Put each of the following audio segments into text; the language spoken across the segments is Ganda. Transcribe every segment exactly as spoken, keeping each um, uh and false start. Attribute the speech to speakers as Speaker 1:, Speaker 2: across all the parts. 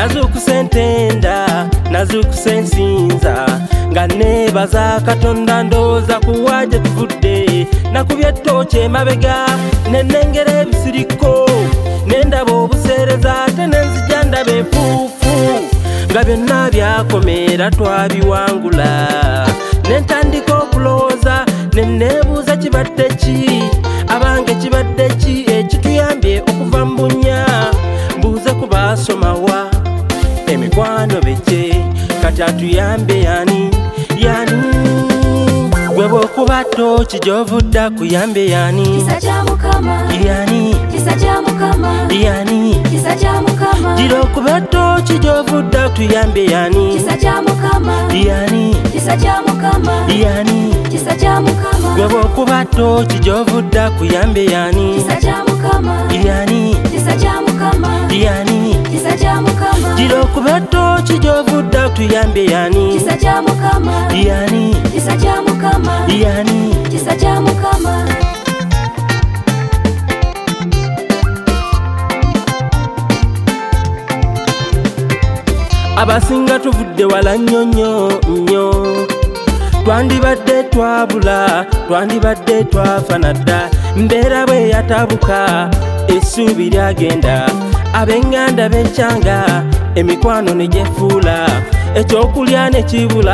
Speaker 1: nazukuse ntenda nazukuse nsinza nga nebaza Katonda ndooza kuwa gye tuvudde nakubye ettooki emabega nenengera ebisiriko nendaba obuseereza ate nenzija ndaba enfuufu nga byonna byakomera twabiwangula nentandika okulowooza neneebuuza kibadde ki abange kibadde ki ekituyambye okuva mu bunnya mbuuze ku baasomawa emikwano beke kati atuyambe yani yani gwe bw'okuba ttooki gy'ovudda kuyambe yani
Speaker 2: Kisa kya Mukama
Speaker 1: yani
Speaker 2: Kisa kya Mukama
Speaker 1: yani
Speaker 2: Kisa kya Mukama
Speaker 1: gira okuba ttooki gy'ovudda tuyambe yani
Speaker 2: Kisa kya Mukama
Speaker 1: yani
Speaker 2: Kisa kya Mukama
Speaker 1: yani
Speaker 2: Kisa kya Mukama
Speaker 1: gwe bw'okuba ttooki gy'ovudda kuyambe yani
Speaker 2: Kisa kya Mukama
Speaker 1: yani
Speaker 2: Kisa kya Mukama
Speaker 1: yani
Speaker 2: Kisa kya Mukama
Speaker 1: gira okuba ttooki gy'ovudda tuyambe yani
Speaker 2: Kisa kya Mukama
Speaker 1: yani
Speaker 2: Kisa kya Mukama
Speaker 1: yani
Speaker 2: Kisa kya Mukama
Speaker 1: abasinga tuvudde wala nnyo nnyo nnyo twandibadde twabula twandibadde twafa nadda mbeera bwe yatabuka essuubi lyagenda ab'eŋŋanda b'enkyanga emikwano ne gyefuula ekyokulya ne kibula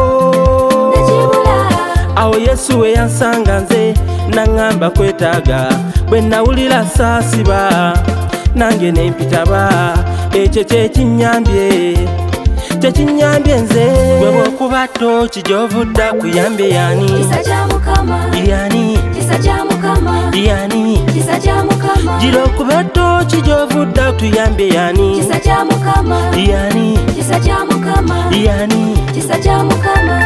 Speaker 1: awo Yesu we yansanga nze naŋŋamba kwetaaga bwe nawulira saasiba nange ne mpitaba ekyo kyekinnyambye kyekinnyambye nze gwe bw'okuba ttooki gy'ovudda kuyambe yani
Speaker 2: Kisa kya Mukama
Speaker 1: yani
Speaker 2: Kisa kya Mukama
Speaker 1: yani
Speaker 2: Kisa kya Mukama
Speaker 1: gira okuba ttooki gy'ovudda tuyambe yani
Speaker 2: Kisa kya Mukama
Speaker 1: yani
Speaker 2: Kisa kya Mukama
Speaker 1: yani
Speaker 2: Kisa kya Mukama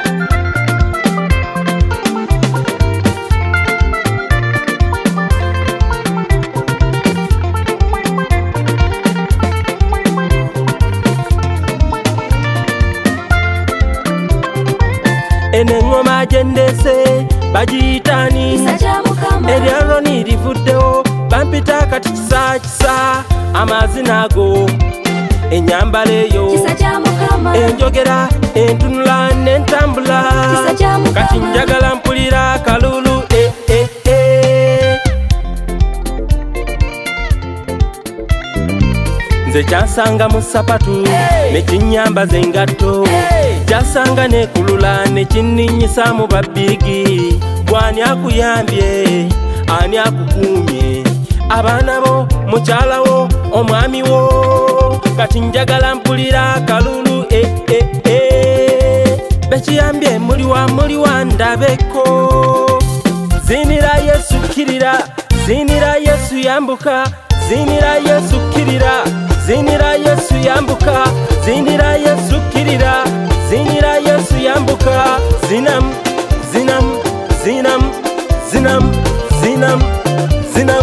Speaker 1: enengoma gyendese bagiyitani
Speaker 2: Kisa kya Mukama
Speaker 1: eryalo nirivuddewo bampita kati kisa kisa amazina ago enyambala eyo
Speaker 2: Kisa kya Mukama
Speaker 1: enjogera entunula n'entambula
Speaker 2: Kisa kya Mukama
Speaker 1: kati njagala mpulira kalulu eh, eh, eh. nze kyansanga mu sapatu ne kinnyambaza engatto kyasanga nekulula ne kinninyisa mu babbiigi gwani akuyambye ani akukuumye abaana bo mukyala wo omwami wo kati njagala mpulira kalulu eh, eh, eh. bekiyambye muliwa muliwa ndabeko zinira Yesu kkirira zinira Yesu yambuka zinira Yesu kkirira zinira Yesu yambuka zinira Yesu kkirira zinira Yesu yambuka zinam zinam zinam zinam zinam zinam